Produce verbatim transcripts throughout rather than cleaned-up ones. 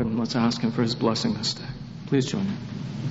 Lord, and let's ask him for his blessing this day. Please join me.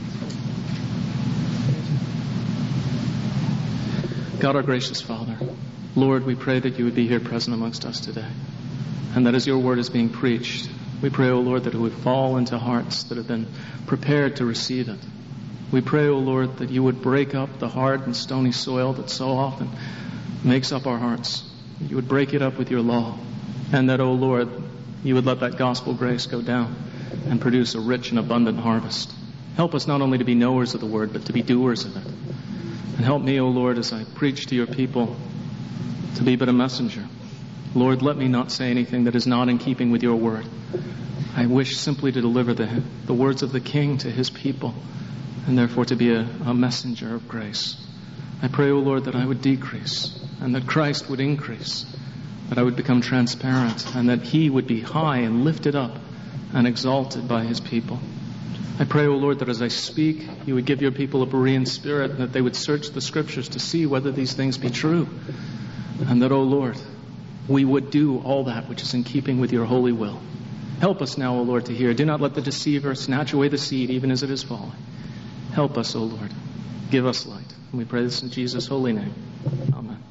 God, our gracious Father, Lord, we pray that you would be here present amongst us today, and that as your word is being preached, we pray, O Lord, that it would fall into hearts that have been prepared to receive it. We pray, O Lord, that you would break up the hard and stony soil that so often makes up our hearts. You would break it up with your law, and that, O Lord, you would let that gospel grace go down and produce a rich and abundant harvest. Help us not only to be knowers of the word, but to be doers of it. And help me, O Lord, as I preach to your people, to be but a messenger. Lord, let me not say anything that is not in keeping with your word. I wish simply to deliver the, the words of the King to his people, and therefore to be a, a messenger of grace. I pray, O Lord, that I would decrease, and that Christ would increase, that I would become transparent, and that he would be high and lifted up and exalted by his people. I pray, O Lord, that as I speak, you would give your people a Berean spirit, and that they would search the Scriptures to see whether these things be true. And that, O Lord, we would do all that which is in keeping with your holy will. Help us now, O Lord, to hear. Do not let the deceiver snatch away the seed, even as it is falling. Help us, O Lord. Give us light. And we pray this in Jesus' holy name. Amen.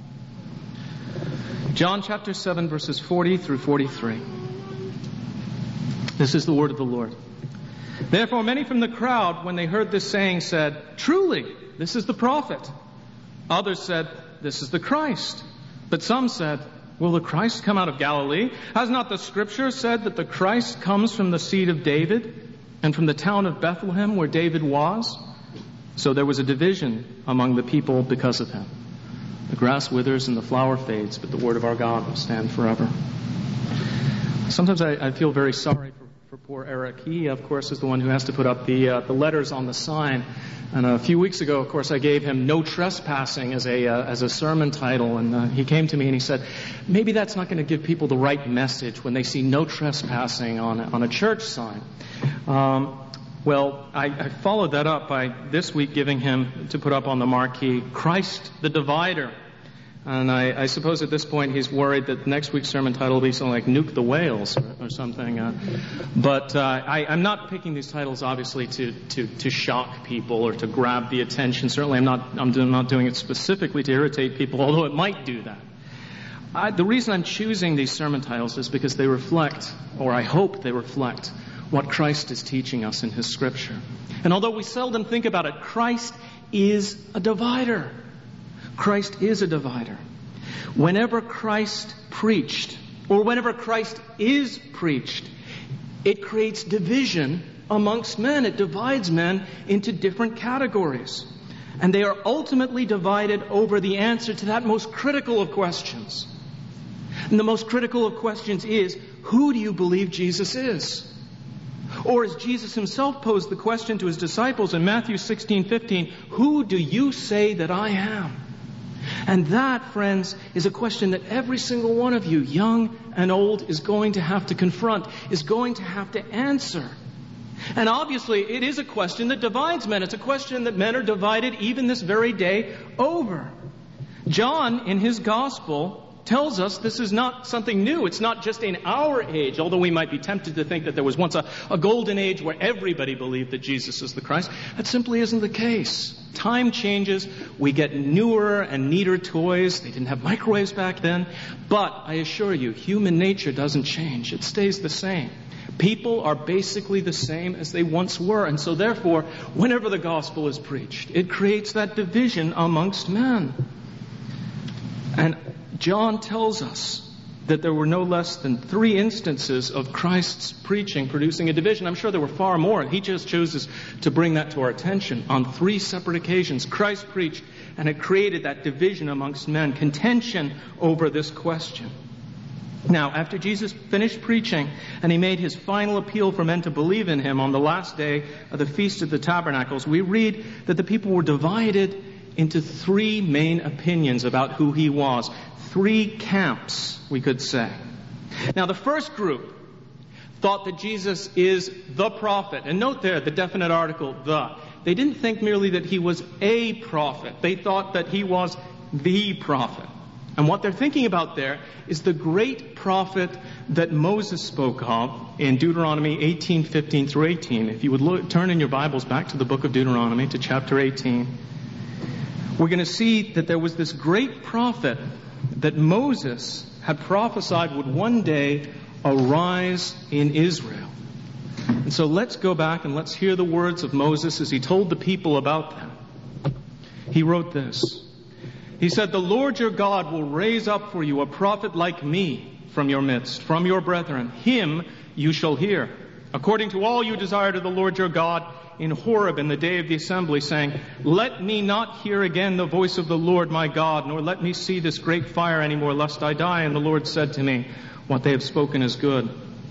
John chapter seven, verses forty through forty-three. This is the word of the Lord. Therefore many from the crowd, when they heard this saying, said, "Truly, this is the prophet." Others said, "This is the Christ." But some said, "Will the Christ come out of Galilee? Has not the Scripture said that the Christ comes from the seed of David, and from the town of Bethlehem where David was?" So there was a division among the people because of him. The grass withers and the flower fades, but the word of our God will stand forever. Sometimes I, I feel very sorry for, for poor Eric. He, of course, is the one who has to put up the uh, the letters on the sign. And a few weeks ago, of course, I gave him "No Trespassing" as a uh, as a sermon title, and uh, he came to me and he said, maybe that's not going to give people the right message when they see "No Trespassing" on a, on a church sign. Um, well, I, I followed that up by this week giving him to put up on the marquee "Christ the Divider." And I, I suppose at this point he's worried that next week's sermon title will be something like "Nuke the Whales" or, or something. Uh, but uh, I, I'm not picking these titles, obviously, to, to, to shock people or to grab the attention. Certainly I'm not, I'm do, not doing it specifically to irritate people, although it might do that. I, the reason I'm choosing these sermon titles is because they reflect, or I hope they reflect, what Christ is teaching us in his Scripture. And although we seldom think about it, Christ is a divider. Christ is a divider. Whenever Christ preached, or whenever Christ is preached, it creates division amongst men. It divides men into different categories. And they are ultimately divided over the answer to that most critical of questions. And the most critical of questions is, who do you believe Jesus is? Or as Jesus himself posed the question to his disciples in Matthew sixteen fifteen, who do you say that I am? And that, friends, is a question that every single one of you, young and old, is going to have to confront, is going to have to answer. And obviously, it is a question that divides men. It's a question that men are divided even this very day over. John, in his gospel, tells us this is not something new. It's not just in our age, although we might be tempted to think that there was once a, a golden age where everybody believed that Jesus is the Christ. That simply isn't the case. Time changes. We get newer and neater toys. They didn't have microwaves back then. But I assure you, human nature doesn't change. It stays the same. People are basically the same as they once were. And so therefore, whenever the gospel is preached, it creates that division amongst men. And John tells us that there were no less than three instances of Christ's preaching producing a division. I'm sure there were far more. He just chooses to bring that to our attention. On three separate occasions, Christ preached, and it created that division amongst men, contention over this question. Now, after Jesus finished preaching and he made his final appeal for men to believe in him on the last day of the Feast of the Tabernacles, we read that the people were divided into three main opinions about who he was. Three camps, we could say. Now, the first group thought that Jesus is the prophet. And note there the definite article, the. They didn't think merely that he was a prophet. They thought that he was the prophet. And what they're thinking about there is the great prophet that Moses spoke of in Deuteronomy eighteen, fifteen through eighteen. If you would look, turn in your Bibles back to the book of Deuteronomy, to chapter eighteen, we're going to see that there was this great prophet that Moses had prophesied would one day arise in Israel. And so let's go back and let's hear the words of Moses as he told the people about them. He wrote this. He said, "The Lord your God will raise up for you a prophet like me from your midst, from your brethren. Him you shall hear, according to all you desire to the Lord your God in Horeb in the day of the assembly, saying, let me not hear again the voice of the Lord my God, nor let me see this great fire any more, lest I die. And the Lord said to me, what they have spoken is good.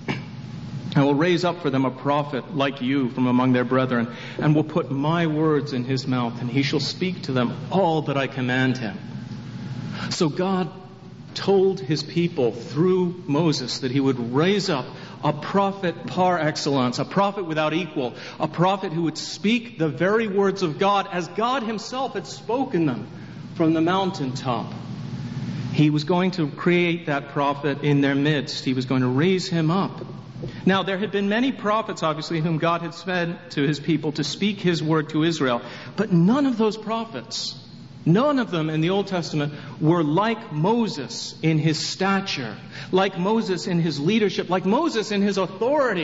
I will raise up for them a prophet like you from among their brethren, and will put my words in his mouth, and he shall speak to them all that I command him." So God told his people through Moses that he would raise up a prophet par excellence, a prophet without equal, a prophet who would speak the very words of God as God himself had spoken them from the mountaintop. He was going to create that prophet in their midst. He was going to raise him up. Now, there had been many prophets, obviously, whom God had sent to his people to speak his word to Israel. But none of those prophets, none of them in the Old Testament were like Moses in his stature, like Moses in his leadership, like Moses in his authority.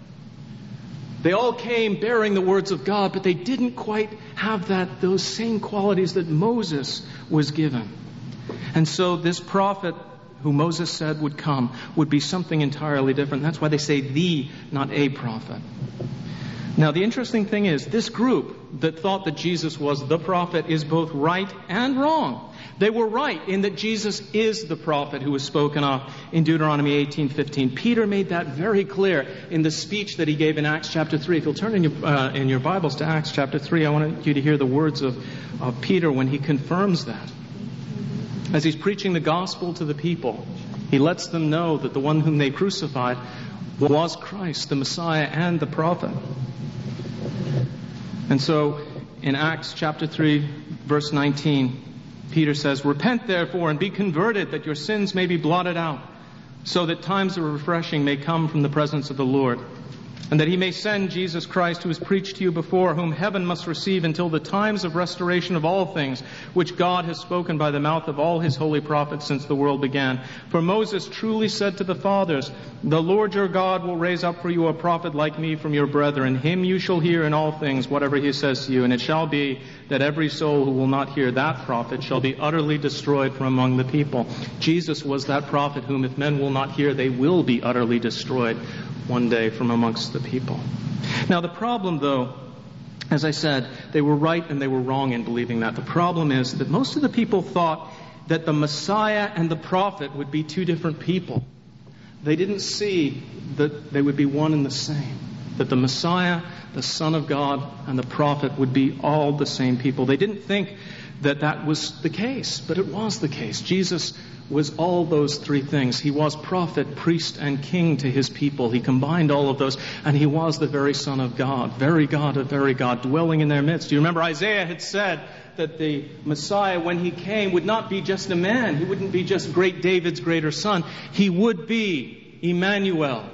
They all came bearing the words of God, but they didn't quite have that, those same qualities that Moses was given. And so this prophet who Moses said would come would be something entirely different. That's why they say the, not a prophet. Now, the interesting thing is, this group that thought that Jesus was the prophet is both right and wrong. They were right in that Jesus is the prophet who was spoken of in Deuteronomy eighteen fifteen. Peter made that very clear in the speech that he gave in Acts chapter three. If you'll turn in your, uh, in your Bibles to Acts chapter three, I want you to hear the words of, of Peter when he confirms that. As he's preaching the gospel to the people, he lets them know that the one whom they crucified was Christ, the Messiah and the prophet. And so, in Acts chapter three, verse nineteen, Peter says, "Repent therefore and be converted, that your sins may be blotted out, so that times of refreshing may come from the presence of the Lord, and that he may send Jesus Christ, who was preached to you before, whom heaven must receive until the times of restoration of all things, which God has spoken by the mouth of all his holy prophets since the world began. For Moses truly said to the fathers, the Lord your God will raise up for you a prophet like me from your brethren. Him you shall hear in all things, whatever he says to you. And it shall be that every soul who will not hear that prophet shall be utterly destroyed from among the people." Jesus was that prophet whom if men will not hear, they will be utterly destroyed one day from amongst the people. Now, the problem, though, as I said, they were right and they were wrong in believing that. The problem is that most of the people thought that the Messiah and the prophet would be two different people. They didn't see that they would be one and the same. That the Messiah, the Son of God, and the prophet would be all the same people. They didn't think that that was the case, but it was the case. Jesus was all those three things. He was prophet, priest, and king to his people. He combined all of those, and he was the very Son of God, very God of very God, dwelling in their midst. Do you remember Isaiah had said that the Messiah, when he came, would not be just a man. He wouldn't be just great David's greater son. He would be Emmanuel,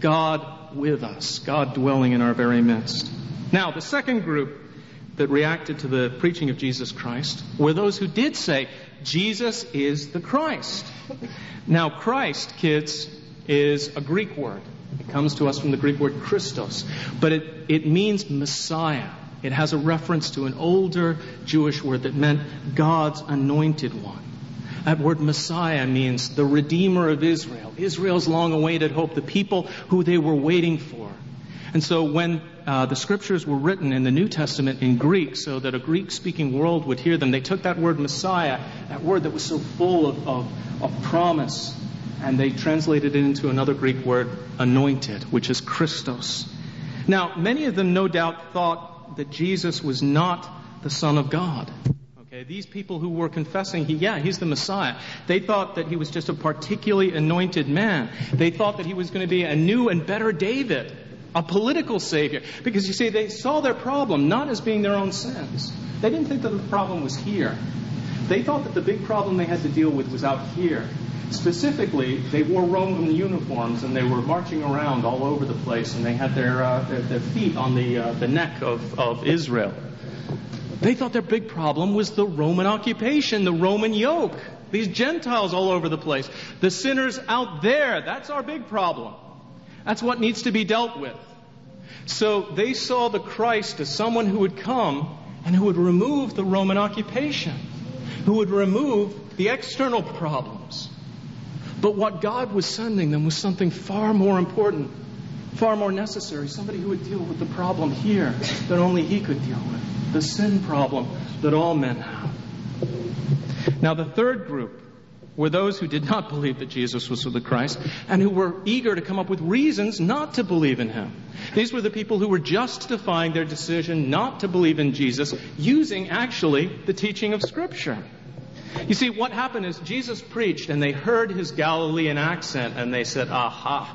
God with us, God dwelling in our very midst. Now, the second group that reacted to the preaching of Jesus Christ were those who did say, Jesus is the Christ. Now, Christ, kids, is a Greek word. It comes to us from the Greek word Christos, but it, it means Messiah. It has a reference to an older Jewish word that meant God's anointed one. That word Messiah means the Redeemer of Israel, Israel's long-awaited hope, the people who they were waiting for. And so when uh, the scriptures were written in the New Testament in Greek so that a Greek-speaking world would hear them, they took that word Messiah, that word that was so full of, of, of promise, and they translated it into another Greek word, anointed, which is Christos. Now, many of them no doubt thought that Jesus was not the Son of God. Okay, these people who were confessing, he, yeah, he's the Messiah. They thought that he was just a particularly anointed man. They thought that he was going to be a new and better David, a political savior. Because you see, they saw their problem not as being their own sins. They didn't think that the problem was here. They thought that the big problem they had to deal with was out here. Specifically, they wore Roman uniforms and they were marching around all over the place, and they had their uh, their, their feet on the uh, the neck of, of Israel. They thought their big problem was the Roman occupation, the Roman yoke. These Gentiles all over the place. The sinners out there, that's our big problem. That's what needs to be dealt with. So they saw the Christ as someone who would come and who would remove the Roman occupation, who would remove the external problems. But what God was sending them was something far more important, far more necessary, somebody who would deal with the problem here that only He could deal with, the sin problem that all men have. Now, the third group were those who did not believe that Jesus was the Christ and who were eager to come up with reasons not to believe in Him. These were the people who were justifying their decision not to believe in Jesus using, actually, the teaching of Scripture. You see, what happened is Jesus preached and they heard His Galilean accent and they said, aha,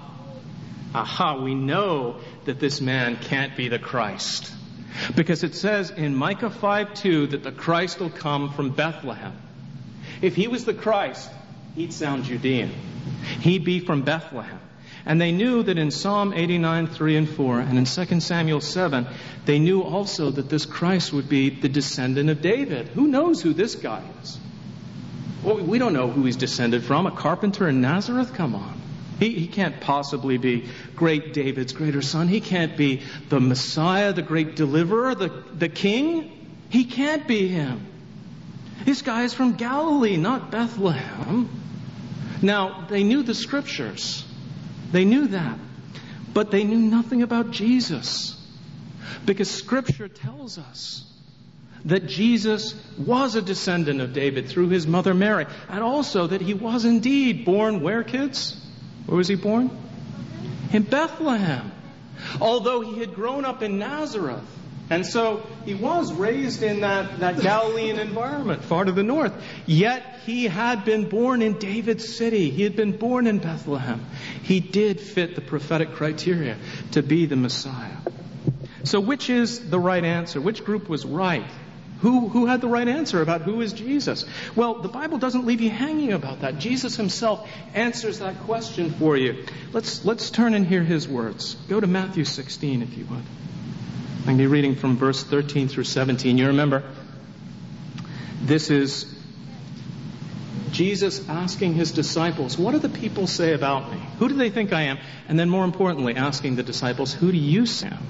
aha, we know that this man can't be the Christ. Because it says in Micah five two that the Christ will come from Bethlehem. If He was the Christ, He'd sound Judean. He'd be from Bethlehem. And they knew that in Psalm eighty-nine, three and four, and in Second Samuel seven, they knew also that this Christ would be the descendant of David. Who knows who this guy is? Well, we don't know who he's descended from. A carpenter in Nazareth? Come on. He, he can't possibly be great David's greater son. He can't be the Messiah, the great deliverer, the, the king. He can't be Him. This guy is from Galilee, not Bethlehem. Now, they knew the Scriptures. They knew that. But they knew nothing about Jesus. Because Scripture tells us that Jesus was a descendant of David through His mother Mary. And also that He was indeed born where, kids? Where was He born? In Bethlehem. Although He had grown up in Nazareth. And so He was raised in that, that Galilean environment, far to the north. Yet He had been born in David's city. He had been born in Bethlehem. He did fit the prophetic criteria to be the Messiah. So which is the right answer? Which group was right? Who, who had the right answer about who is Jesus? Well, the Bible doesn't leave you hanging about that. Jesus Himself answers that question for you. Let's, let's turn and hear His words. Go to Matthew sixteen, if you would. I'm going to be reading from verse thirteen through seventeen. You remember, this is Jesus asking His disciples, what do the people say about me? Who do they think I am? And then more importantly, asking the disciples, who do you say I am?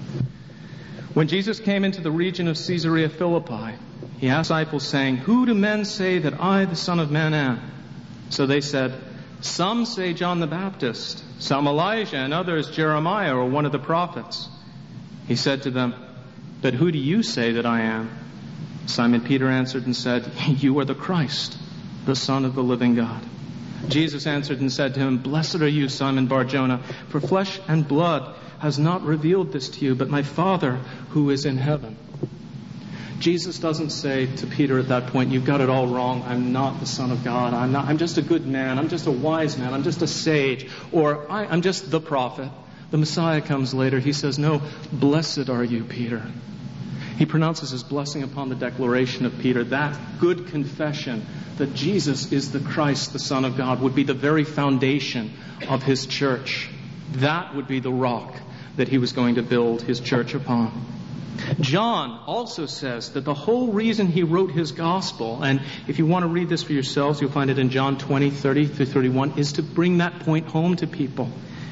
When Jesus came into the region of Caesarea Philippi, He asked the disciples, saying, who do men say that I, the Son of Man, am? So they said, some say John the Baptist, some Elijah, and others Jeremiah or one of the prophets. He said to them, but who do you say that I am? Simon Peter answered and said, you are the Christ, the Son of the living God. Jesus answered and said to him, blessed are you, Simon Bar-Jonah, for flesh and blood has not revealed this to you, but my Father who is in heaven. Jesus doesn't say to Peter at that point, you've got it all wrong. I'm not the Son of God. I'm not. I'm just a good man. I'm just a wise man. I'm just a sage. Or I, I'm just the prophet. The Messiah comes later. He says, no, blessed are you, Peter. He pronounces His blessing upon the declaration of Peter. That good confession that Jesus is the Christ, the Son of God, would be the very foundation of His church. That would be the rock that He was going to build His church upon. John also says that the whole reason he wrote his gospel, and if you want to read this for yourselves, you'll find it in John twenty, thirty through thirty-one, is to bring that point home to people.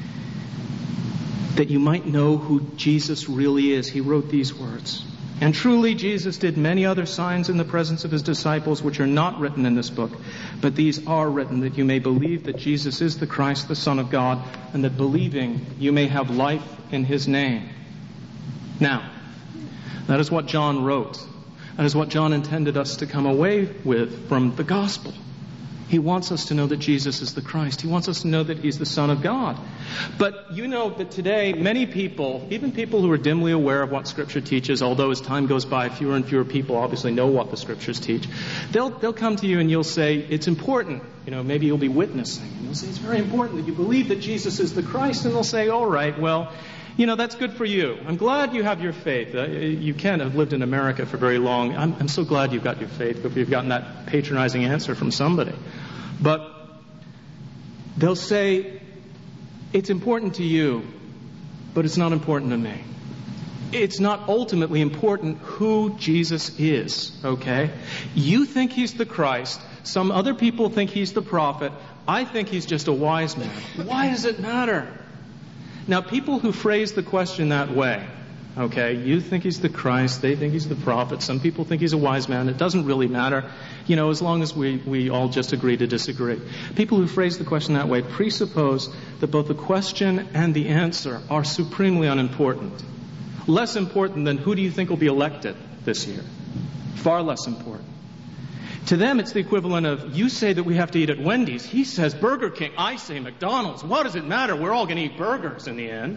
That you might know who Jesus really is. He wrote these words. And truly Jesus did many other signs in the presence of His disciples, which are not written in this book. But these are written that you may believe that Jesus is the Christ, the Son of God, and that believing you may have life in His name. Now, that is what John wrote. That is what John intended us to come away with from the gospel. He wants us to know that Jesus is the Christ. He wants us to know that He's the Son of God. But you know that today, many people, even people who are dimly aware of what Scripture teaches, although as time goes by, fewer and fewer people obviously know what the Scriptures teach, they'll, they'll come to you and you'll say, it's important. You know, maybe you'll be witnessing. And you'll say, it's very important that you believe that Jesus is the Christ. And they'll say, all right, well, you know, that's good for you. I'm glad you have your faith. Uh, you can't have lived in America for very long. I'm, I'm so glad you've got your faith, but you've gotten that patronizing answer from somebody. But they'll say, it's important to you, but it's not important to me. It's not ultimately important who Jesus is, okay? You think he's the Christ. Some other people think he's the prophet. I think he's just a wise man. Why does it matter? Now, people who phrase the question that way, okay, you think he's the Christ, they think he's the prophet, some people think he's a wise man, it doesn't really matter, you know, as long as we, we all just agree to disagree. People who phrase the question that way presuppose that both the question and the answer are supremely unimportant. Less important than who do you think will be elected this year. Far less important. To them, it's the equivalent of, you say that we have to eat at Wendy's. He says Burger King. I say McDonald's. What does it matter? We're all going to eat burgers in the end.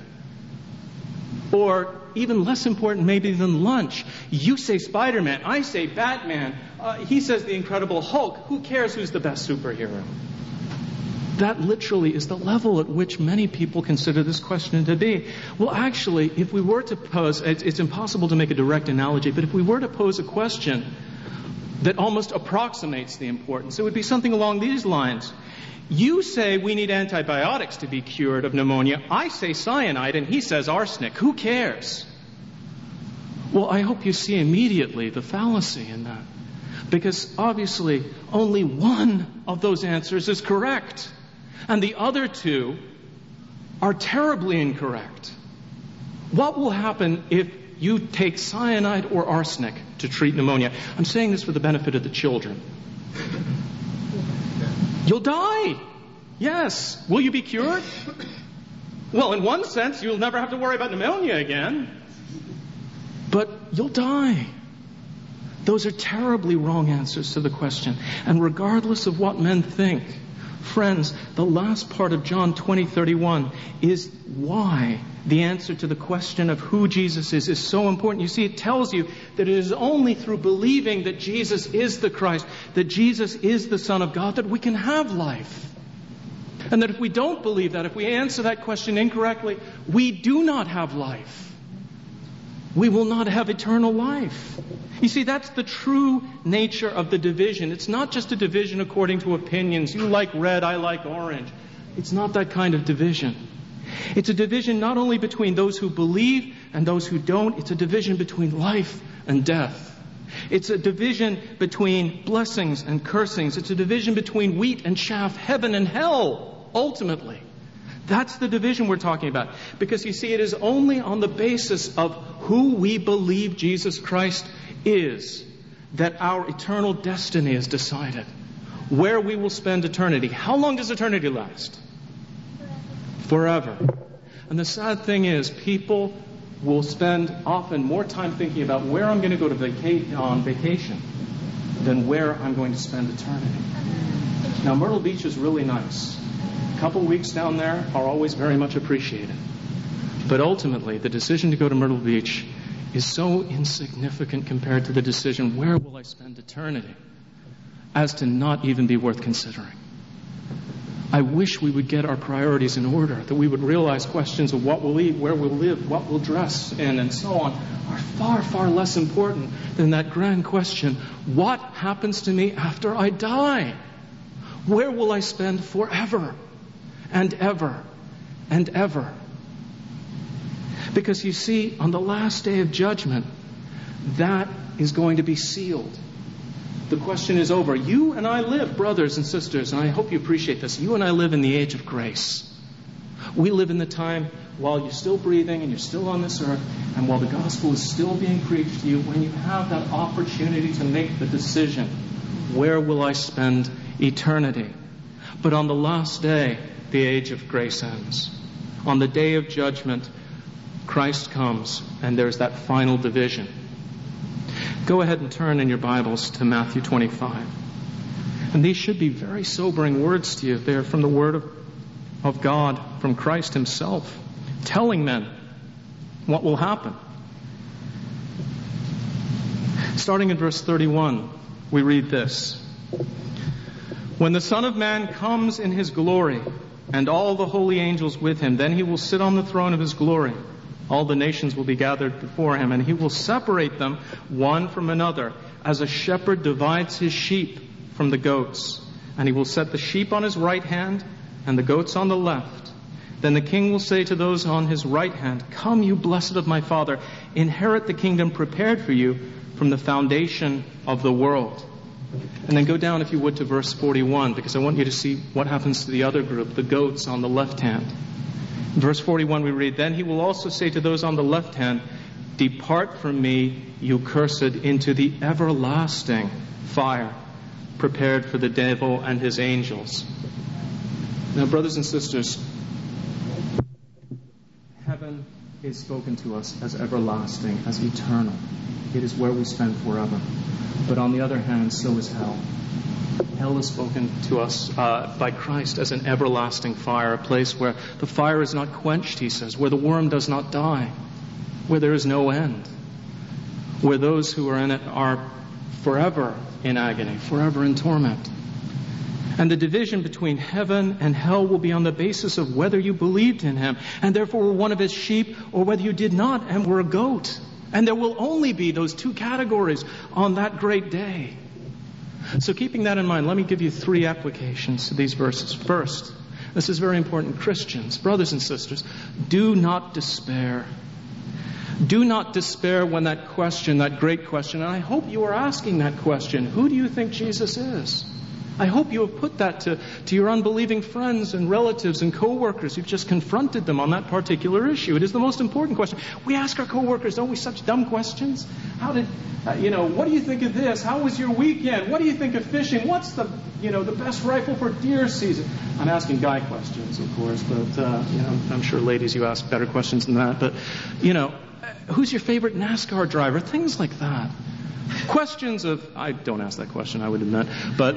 Or even less important maybe than lunch. You say Spider-Man. I say Batman. Uh, he says the Incredible Hulk. Who cares who's the best superhero? That literally is the level at which many people consider this question to be. Well, actually, if we were to pose, it's, it's impossible to make a direct analogy, but if we were to pose a question that almost approximates the importance, it would be something along these lines. You say we need antibiotics to be cured of pneumonia. I say cyanide, and he says arsenic. Who cares? Well, I hope you see immediately the fallacy in that. Because obviously, only one of those answers is correct. And the other two are terribly incorrect. What will happen if you take cyanide or arsenic to treat pneumonia? I'm saying this for the benefit of the children. You'll die. Yes. Will you be cured? Well, in one sense, you'll never have to worry about pneumonia again. But you'll die. Those are terribly wrong answers to the question. And regardless of what men think, friends, the last part of John twenty thirty-one is why the answer to the question of who Jesus is is so important. You see, it tells you that it is only through believing that Jesus is the Christ, that Jesus is the Son of God, that we can have life. And that if we don't believe that, if we answer that question incorrectly, we do not have life. We will not have eternal life. You see, that's the true nature of the division. It's not just a division according to opinions. You like red, I like orange. It's not that kind of division. It's a division not only between those who believe and those who don't. It's a division between life and death. It's a division between blessings and cursings. It's a division between wheat and chaff, heaven and hell, ultimately. That's the division we're talking about. Because you see, it is only on the basis of who we believe Jesus Christ is that our eternal destiny is decided. Where we will spend eternity. How long does eternity last? Forever. And the sad thing is, people will spend often more time thinking about where I'm going to go to vaca- on vacation than where I'm going to spend eternity. Now, Myrtle Beach is really nice. A couple weeks down there are always very much appreciated. But ultimately, the decision to go to Myrtle Beach is so insignificant compared to the decision, where will I spend eternity, as to not even be worth considering. I wish we would get our priorities in order, that we would realize questions of what we'll eat, where we'll live, what we'll dress in, and so on, are far, far less important than that grand question, what happens to me after I die? Where will I spend forever and ever and ever? Because you see, on the last day of judgment, that is going to be sealed. The question is over. You and I live, brothers and sisters, and I hope you appreciate this. You and I live in the age of grace. We live in the time while you're still breathing and you're still on this earth, and while the gospel is still being preached to you, when you have that opportunity to make the decision, where will I spend eternity? But on the last day, the age of grace ends. On the day of judgment, Christ comes, and there's that final division. Go ahead and turn in your Bibles to Matthew twenty-five. And these should be very sobering words to you. They're from the Word of, of God, from Christ Himself, telling men what will happen. Starting in verse thirty-one, we read this. When the Son of Man comes in His glory, and all the holy angels with Him, then He will sit on the throne of His glory. All the nations will be gathered before him, and he will separate them one from another, as a shepherd divides his sheep from the goats. And he will set the sheep on his right hand and the goats on the left. Then the king will say to those on his right hand, "Come, you blessed of my Father, inherit the kingdom prepared for you from the foundation of the world." And then go down, if you would, to verse forty-one, because I want you to see what happens to the other group, the goats on the left hand. In verse forty-one we read, "Then he will also say to those on the left hand, 'Depart from me, you cursed, into the everlasting fire prepared for the devil and his angels.'" Now, brothers and sisters, heaven is spoken to us as everlasting, as eternal. It is where we spend forever. But on the other hand, so is hell. Hell is spoken to us uh, by Christ as an everlasting fire, a place where the fire is not quenched, he says, where the worm does not die, where there is no end, where those who are in it are forever in agony, forever in torment. And the division between heaven and hell will be on the basis of whether you believed in him and therefore were one of his sheep, or whether you did not and were a goat. And there will only be those two categories on that great day. So keeping that in mind, let me give you three applications to these verses. First, this is very important. Christians, brothers and sisters, do not despair. Do not despair when that question, that great question, and I hope you are asking that question, who do you think Jesus is? I hope you have put that to, to your unbelieving friends and relatives and co-workers. You've just confronted them on that particular issue. It is the most important question. We ask our co-workers, don't we, such dumb questions? How did, uh, you know, what do you think of this? How was your weekend? What do you think of fishing? What's the, you know, the best rifle for deer season? I'm asking guy questions, of course, but, uh, you know, I'm sure ladies, you ask better questions than that. But, you know, who's your favorite NASCAR driver? Things like that. Questions of, I don't ask that question, I would admit, but...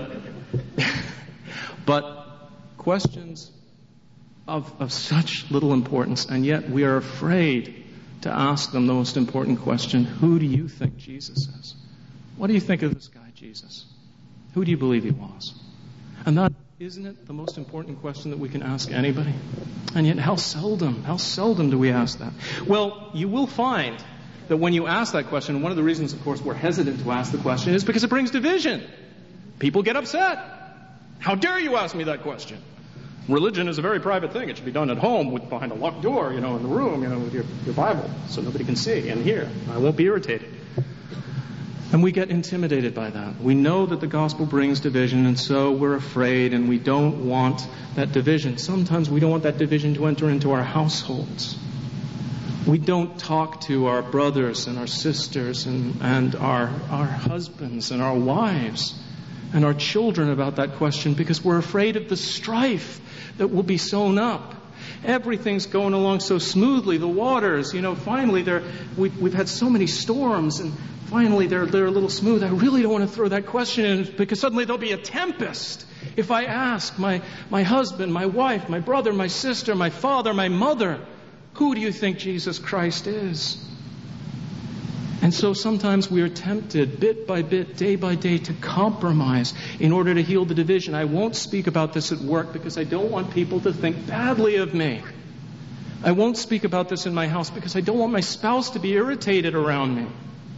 but questions of, of such little importance, and yet we are afraid to ask them the most important question: who do you think Jesus is? What do you think of this guy, Jesus? Who do you believe he was? And that, isn't it the most important question that we can ask anybody? And yet how seldom, how seldom do we ask that? Well, you will find that when you ask that question, one of the reasons, of course, we're hesitant to ask the question is because it brings division. People get upset. How dare you ask me that question? Religion is a very private thing. It should be done at home with behind a locked door, you know, in the room, you know, with your, your Bible, so nobody can see and hear. I won't be irritated. And we get intimidated by that. We know that the gospel brings division, and so we're afraid, and we don't want that division. Sometimes we don't want that division to enter into our households. We don't talk to our brothers and our sisters and, and our, our husbands and our wives and our children about that question because we're afraid of the strife that will be sown up. Everything's going along so smoothly. The waters, you know, finally they're, we, we've had so many storms, and finally they're, they're a little smooth. I really don't want to throw that question in because suddenly there'll be a tempest. If I ask my, my husband, my wife, my brother, my sister, my father, my mother, who do you think Jesus Christ is? And so sometimes we are tempted, bit by bit, day by day, to compromise in order to heal the division. I won't speak about this at work because I don't want people to think badly of me. I won't speak about this in my house because I don't want my spouse to be irritated around me.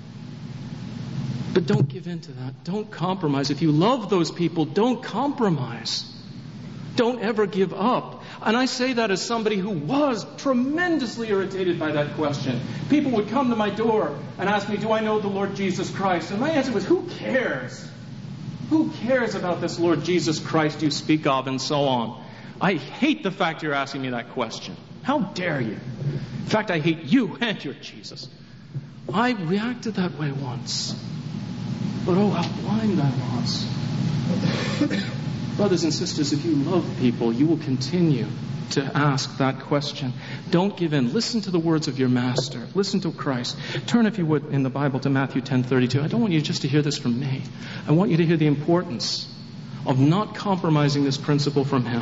But don't give in to that. Don't compromise. If you love those people, don't compromise. Don't ever give up. And I say that as somebody who was tremendously irritated by that question. People would come to my door and ask me, do I know the Lord Jesus Christ? And my answer was, who cares? Who cares about this Lord Jesus Christ you speak of, and so on? I hate the fact you're asking me that question. How dare you? In fact, I hate you and your Jesus. I reacted that way once. But oh, how blind I was. Brothers and sisters, if you love people, you will continue to ask that question. Don't give in. Listen to the words of your master. Listen to Christ. Turn, if you would, in the Bible to Matthew ten thirty-two. I don't want you just to hear this from me. I want you to hear the importance of not compromising this principle from him.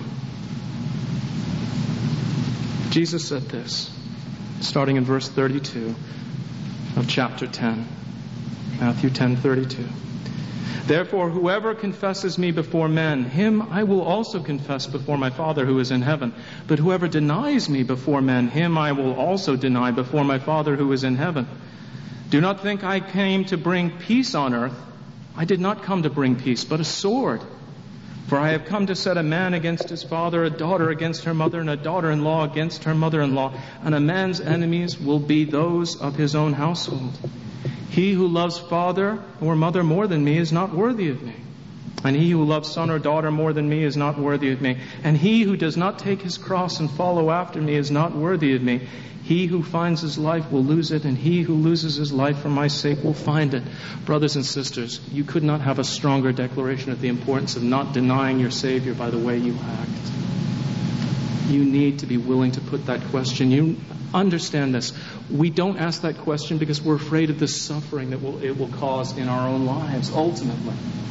Jesus said this, starting in verse thirty-two of chapter ten. Matthew ten thirty-two. Therefore, whoever confesses me before men, him I will also confess before my Father who is in heaven. But whoever denies me before men, him I will also deny before my Father who is in heaven. Do not think I came to bring peace on earth. I did not come to bring peace, but a sword. For I have come to set a man against his father, a daughter against her mother, and a daughter-in-law against her mother-in-law. And a man's enemies will be those of his own household. He who loves father or mother more than me is not worthy of me. And he who loves son or daughter more than me is not worthy of me. And he who does not take his cross and follow after me is not worthy of me. He who finds his life will lose it, and he who loses his life for my sake will find it. Brothers and sisters, you could not have a stronger declaration of the importance of not denying your Savior by the way you act. You need to be willing to put that question. You understand this. We don't ask that question because we're afraid of the suffering that will, it will cause in our own lives, ultimately.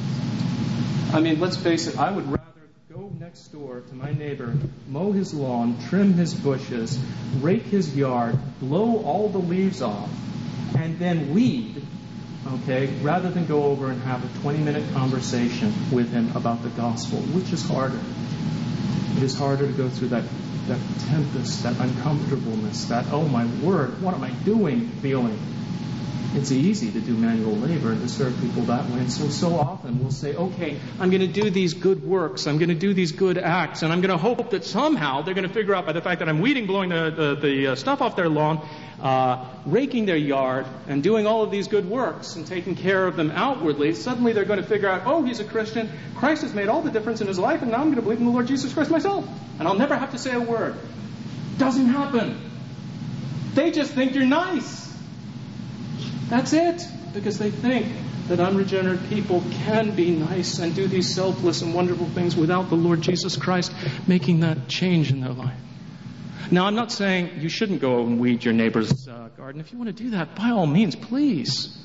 I mean, let's face it, I would rather go next door to my neighbor, mow his lawn, trim his bushes, rake his yard, blow all the leaves off, and then weed, okay, rather than go over and have a twenty-minute conversation with him about the gospel. Which is harder? It is harder to go through that, that tempest, that uncomfortableness, that, oh my word, what am I doing feeling. It's easy to do manual labor and to serve people that way. And so, so often we'll say, okay, I'm going to do these good works. I'm going to do these good acts. And I'm going to hope that somehow they're going to figure out by the fact that I'm weeding, blowing the, the, the uh, stuff off their lawn, uh, raking their yard, and doing all of these good works and taking care of them outwardly, suddenly they're going to figure out, oh, he's a Christian. Christ has made all the difference in his life, and now I'm going to believe in the Lord Jesus Christ myself. And I'll never have to say a word. Doesn't happen. They just think you're nice. That's it, because they think that unregenerate people can be nice and do these selfless and wonderful things without the Lord Jesus Christ making that change in their life. Now, I'm not saying you shouldn't go and weed your neighbor's uh, garden. If you want to do that, by all means, please.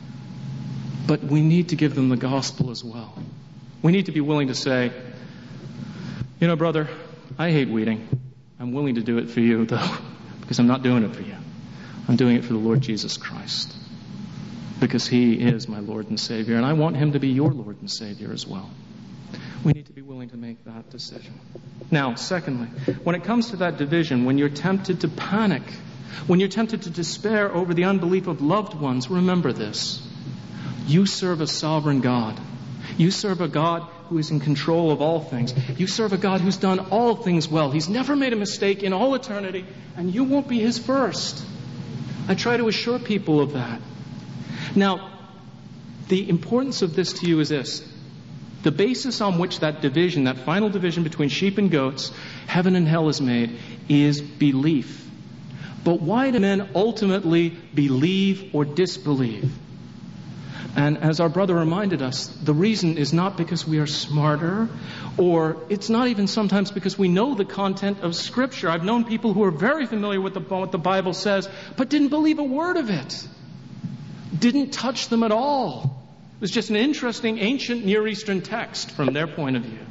But we need to give them the gospel as well. We need to be willing to say, you know, brother, I hate weeding. I'm willing to do it for you, though, because I'm not doing it for you. I'm doing it for the Lord Jesus Christ. Because He is my Lord and Savior, and I want Him to be your Lord and Savior as well. We need to be willing to make that decision. Now, secondly, when it comes to that division, when you're tempted to panic, when you're tempted to despair over the unbelief of loved ones, remember this. You serve a sovereign God. You serve a God who is in control of all things. You serve a God who's done all things well. He's never made a mistake in all eternity, and you won't be His first. I try to assure people of that. Now, the importance of this to you is this. The basis on which that division, that final division between sheep and goats, heaven and hell is made, is belief. But why do men ultimately believe or disbelieve? And as our brother reminded us, the reason is not because we are smarter, or it's not even sometimes because we know the content of Scripture. I've known people who are very familiar with the, what the Bible says, but didn't believe a word of it. Didn't touch them at all. It was just an interesting ancient Near Eastern text from their point of view.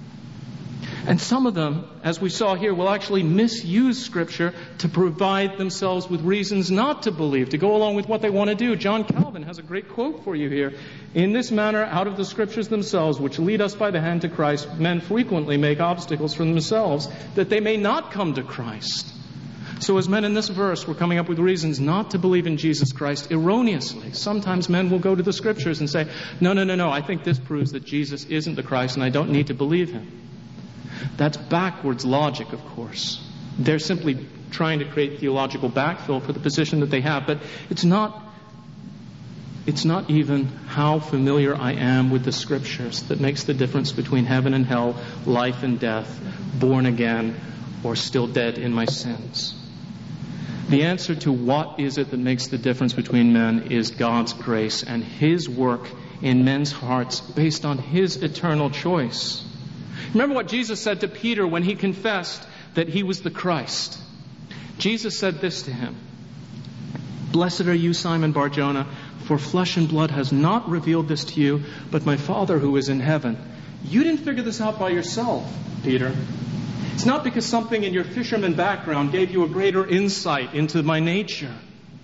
And some of them, as we saw here, will actually misuse Scripture to provide themselves with reasons not to believe, to go along with what they want to do. John Calvin has a great quote for you here. In this manner, out of the Scriptures themselves, which lead us by the hand to Christ, men frequently make obstacles for themselves that they may not come to Christ. So as men in this verse, we're coming up with reasons not to believe in Jesus Christ erroneously. Sometimes men will go to the Scriptures and say, no, no, no, no, I think this proves that Jesus isn't the Christ and I don't need to believe Him. That's backwards logic, of course. They're simply trying to create theological backfill for the position that they have. But it's not, it's not even how familiar I am with the Scriptures that makes the difference between heaven and hell, life and death, born again, or still dead in my sins. The answer to what is it that makes the difference between men is God's grace and His work in men's hearts based on His eternal choice. Remember what Jesus said to Peter when he confessed that he was the Christ. Jesus said this to him, "Blessed are you, Simon Bar-Jonah, for flesh and blood has not revealed this to you, but my Father who is in heaven." You didn't figure this out by yourself, Peter. It's not because something in your fisherman background gave you a greater insight into my nature.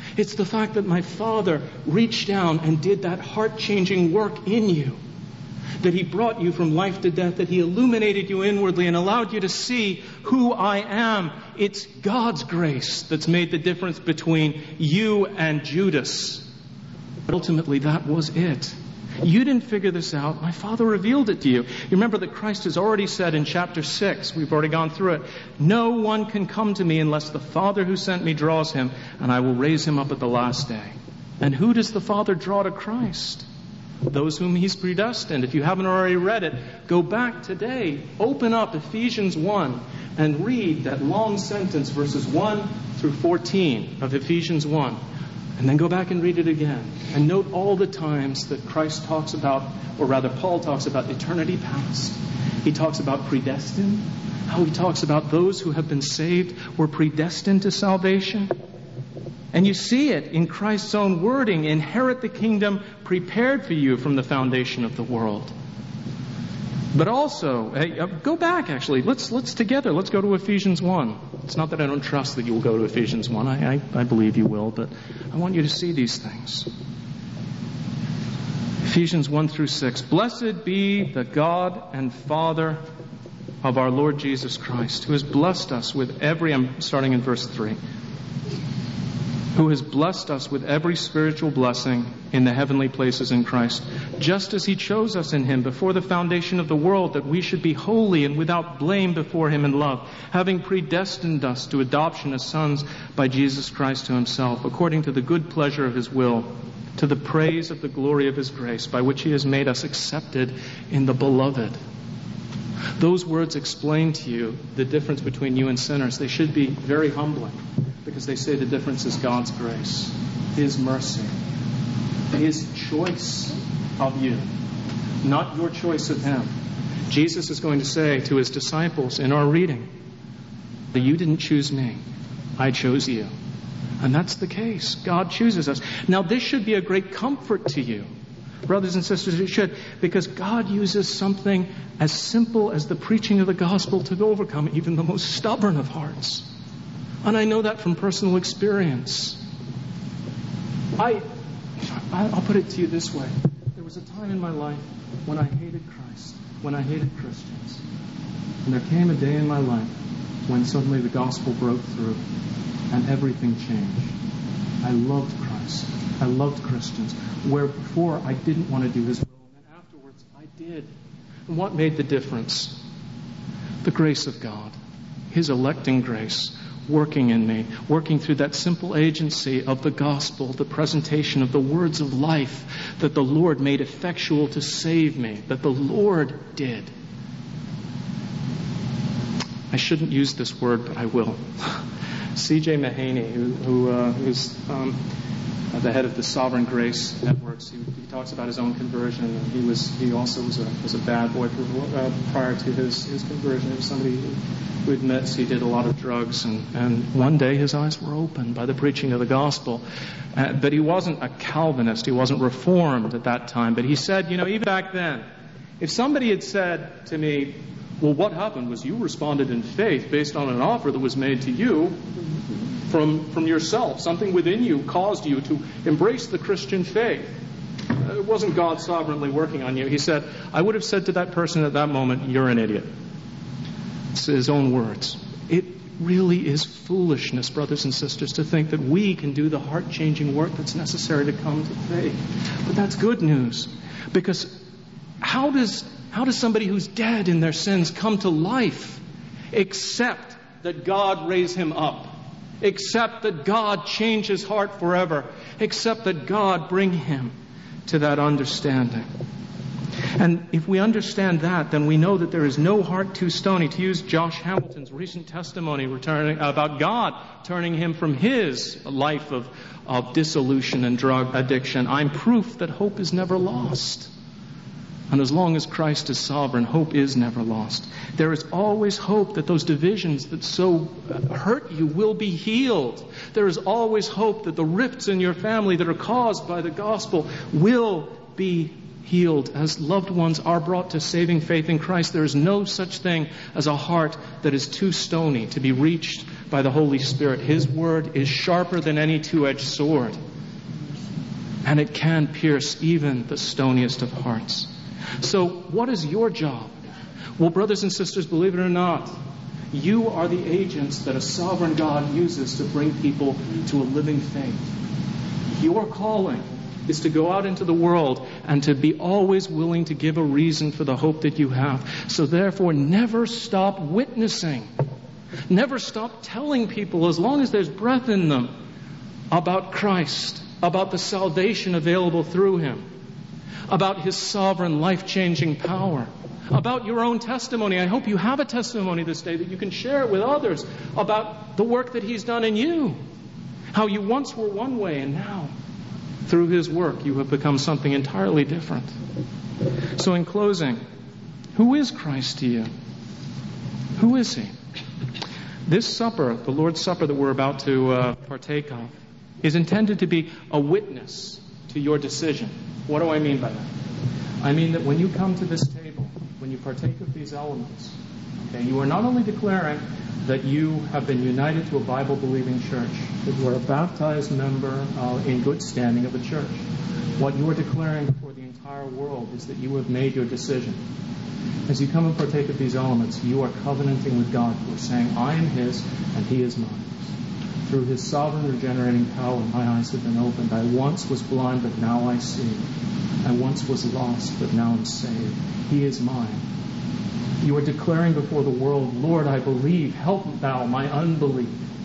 It's the fact that my Father reached down and did that heart-changing work in you. That He brought you from life to death, that He illuminated you inwardly and allowed you to see who I am. It's God's grace that's made the difference between you and Judas. But ultimately, that was it. You didn't figure this out. My Father revealed it to you. You remember that Christ has already said in chapter six, we've already gone through it, no one can come to me unless the Father who sent me draws him, and I will raise him up at the last day. And who does the Father draw to Christ? Those whom He's predestined. If you haven't already read it, go back today, open up Ephesians one, and read that long sentence, verses one through fourteen of Ephesians one. And then go back and read it again. And note all the times that Christ talks about, or rather Paul talks about eternity past. He talks about predestined. How he talks about those who have been saved were predestined to salvation. And you see it in Christ's own wording. Inherit the kingdom prepared for you from the foundation of the world. But also, hey, uh, go back actually. Let's let's together, let's go to Ephesians one. It's not that I don't trust that you will go to Ephesians one. I, I, I believe you will, but I want you to see these things. Ephesians one through six. Blessed be the God and Father of our Lord Jesus Christ, who has blessed us with every, I'm starting in verse three, who has blessed us with every spiritual blessing in the heavenly places in Christ, just as He chose us in Him before the foundation of the world, that we should be holy and without blame before Him in love, having predestined us to adoption as sons by Jesus Christ to Himself, according to the good pleasure of His will, to the praise of the glory of His grace, by which He has made us accepted in the Beloved. Those words explain to you the difference between you and sinners. They should be very humbling, because they say the difference is God's grace, His mercy, His choice of you, not your choice of Him. Jesus is going to say to His disciples in our reading that you didn't choose me, I chose you. And that's the case. God chooses us. Now this should be a great comfort to you. Brothers and sisters, it should, because God uses something as simple as the preaching of the gospel to overcome even the most stubborn of hearts. And I know that from personal experience. I, I'll put it to you this way. There was a time in my life when I hated Christ, when I hated Christians. And there came a day in my life when suddenly the gospel broke through and everything changed. I loved Christ. I loved Christians. Where before I didn't want to do His will, and then afterwards I did. And what made the difference? The grace of God. His electing grace working in me, working through that simple agency of the gospel, the presentation of the words of life that the Lord made effectual to save me, that the Lord did. I shouldn't use this word, but I will. C J Mahaney, who, who uh, who's um, the head of the Sovereign Grace Networks, he, he talks about his own conversion. And he was he also was a was a bad boy uh, prior to his his conversion. He was somebody who, who admits he did a lot of drugs, and and one day his eyes were opened by the preaching of the gospel. Uh, but he wasn't a Calvinist. He wasn't Reformed at that time. But he said, you know, even back then, if somebody had said to me, well, what happened was you responded in faith based on an offer that was made to you from from yourself. Something within you caused you to embrace the Christian faith. It wasn't God sovereignly working on you. He said, I would have said to that person at that moment, you're an idiot. It's his own words. It really is foolishness, brothers and sisters, to think that we can do the heart-changing work that's necessary to come to faith. But that's good news. Because how does How does somebody who's dead in their sins come to life except that God raise him up? Except that God change his heart forever? Except that God bring him to that understanding? And if we understand that, then we know that there is no heart too stony. To use Josh Hamilton's recent testimony returning, about God turning him from his life of, of dissolution and drug addiction, I'm proof that hope is never lost. And as long as Christ is sovereign, hope is never lost. There is always hope that those divisions that so hurt you will be healed. There is always hope that the rifts in your family that are caused by the gospel will be healed. As loved ones are brought to saving faith in Christ, there is no such thing as a heart that is too stony to be reached by the Holy Spirit. His word is sharper than any two-edged sword, and it can pierce even the stoniest of hearts. So what is your job? Well, brothers and sisters, believe it or not, you are the agents that a sovereign God uses to bring people to a living faith. Your calling is to go out into the world and to be always willing to give a reason for the hope that you have. So therefore, never stop witnessing. Never stop telling people, as long as there's breath in them, about Christ, about the salvation available through Him, about His sovereign, life-changing power, about your own testimony. I hope you have a testimony this day that you can share it with others about the work that He's done in you. How you once were one way, and now, through His work, you have become something entirely different. So in closing, who is Christ to you? Who is He? This supper, the Lord's Supper that we're about to uh, partake of, is intended to be a witness to your decision. What do I mean by that? I mean that when you come to this table, when you partake of these elements, okay, you are not only declaring that you have been united to a Bible-believing church, that you are a baptized member uh, in good standing of the church. What you are declaring before the entire world is that you have made your decision. As you come and partake of these elements, you are covenanting with God. You are saying, I am His and He is mine. Through His sovereign regenerating power, my eyes have been opened. I once was blind, but now I see. I once was lost, but now I'm saved. He is mine. You are declaring before the world, Lord, I believe. Help thou my unbelief.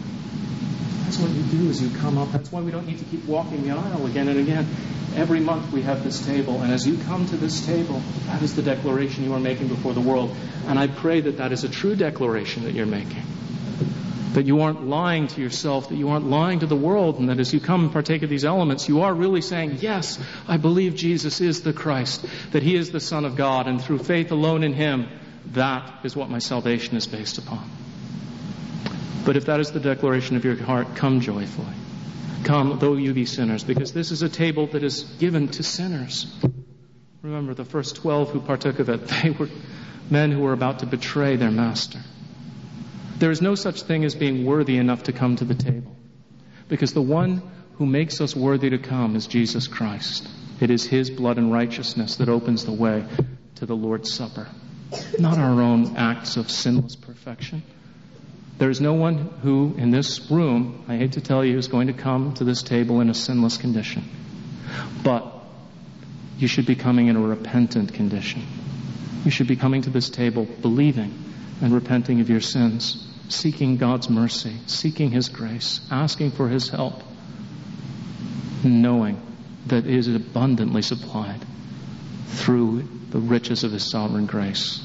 That's what you do as you come up. That's why we don't need to keep walking the aisle again and again. Every month we have this table, and as you come to this table, that is the declaration you are making before the world. And I pray that that is a true declaration that you're making. That you aren't lying to yourself, that you aren't lying to the world, and that as you come and partake of these elements, you are really saying, yes, I believe Jesus is the Christ, that He is the Son of God, and through faith alone in Him, that is what my salvation is based upon. But if that is the declaration of your heart, come joyfully. Come, though you be sinners, because this is a table that is given to sinners. Remember, the first twelve who partook of it, they were men who were about to betray their master. There is no such thing as being worthy enough to come to the table, because the one who makes us worthy to come is Jesus Christ. It is His blood and righteousness that opens the way to the Lord's Supper, not our own acts of sinless perfection. There is no one who, in this room, I hate to tell you, is going to come to this table in a sinless condition. But you should be coming in a repentant condition. You should be coming to this table believing and repenting of your sins, seeking God's mercy, seeking His grace, asking for His help, knowing that it is abundantly supplied through the riches of His sovereign grace.